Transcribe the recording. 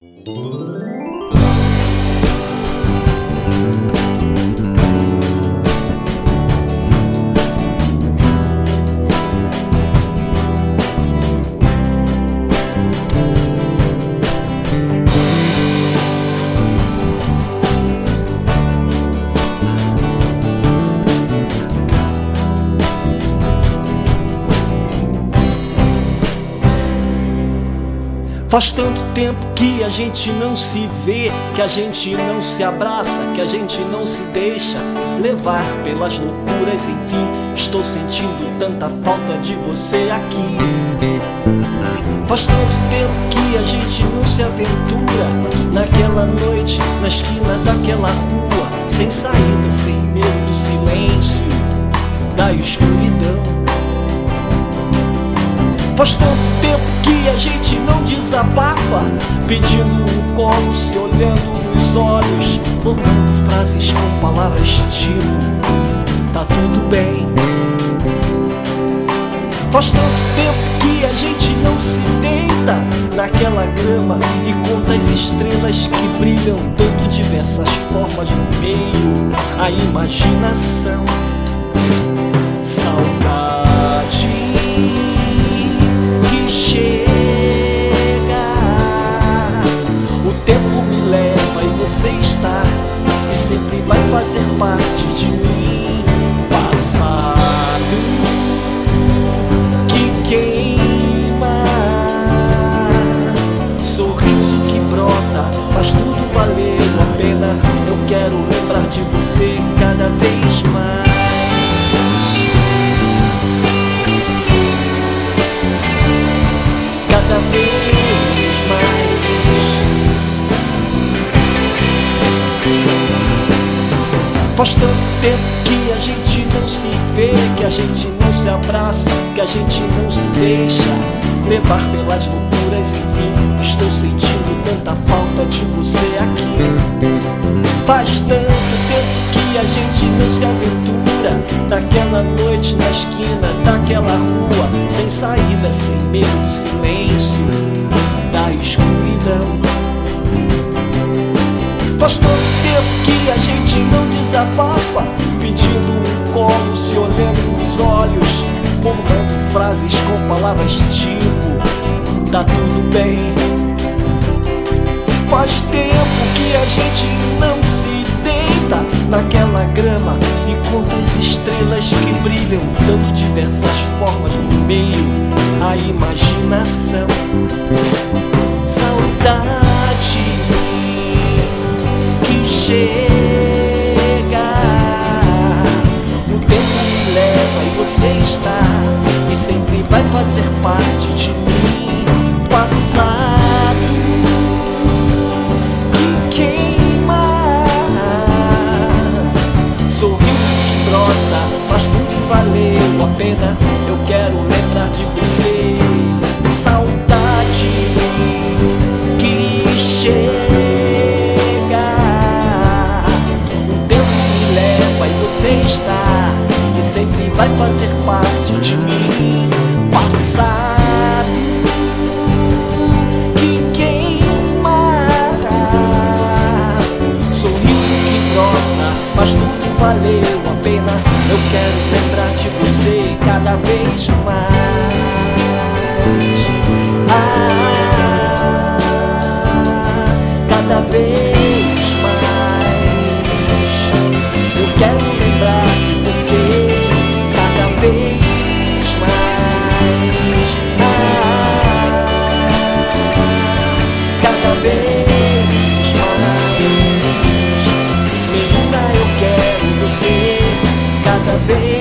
Faz tanto tempo que a gente não se vê, que a gente não se abraça, que a gente não se deixa levar pelas loucuras. Enfim, estou sentindo tanta falta de você aqui. Faz tanto tempo que a gente não se aventura naquela noite, na esquina daquela rua, sem saída, sem medo do silêncio, da escuridão. Faz tanto tempo que a gente não desabafa, pedindo um colo, se olhando nos olhos, formando frases com palavras tipo tá tudo bem. Faz tanto tempo que a gente não se deita naquela grama e conta as estrelas que brilham tanto diversas formas no meio, a imaginação. Saudade que chega, o tempo me leva e você está, e sempre vai fazer parte de mim. Passado que queima, sorriso que brota, faz tudo valer a pena. Eu quero lembrar de você cada vez mais. Cada vez mais. Faz tanto tempo que a gente não se vê, que a gente não se abraça, que a gente não se deixa levar pelas loucuras. Enfim, estou sentindo tanta falta de você aqui. Faz tanto tempo que a gente não se aventura naquela noite, na esquina daquela rua, sem saída, sem medo do silêncio, da escuridão. Faz tanto tempo que a gente não desabafa, pedindo um colo, se olhando nos olhos, formando frases com palavras tipo tá tudo bem. Faz tempo que a gente não se deita naquela grama e conta as estrelas que brilham, dando diversas formas no meio, a imaginação. Saudade que chega, o tempo me leva e você está, e sempre vai fazer parte de mim. Passado que queima, sorriso que brota, faz tudo valeu a pena. Eu quero lembrar de você. Saudade que chega, o tempo me leva e você está, e sempre vai fazer parte de mim. Passado que queima, sorriso que brota, mas tudo valeu a pena. Eu quero lembrar de você cada vez mais. Cada vez mais. Eu quero lembrar de você cada vez mais. Cada vez mais. Menina, eu quero você cada vez mais.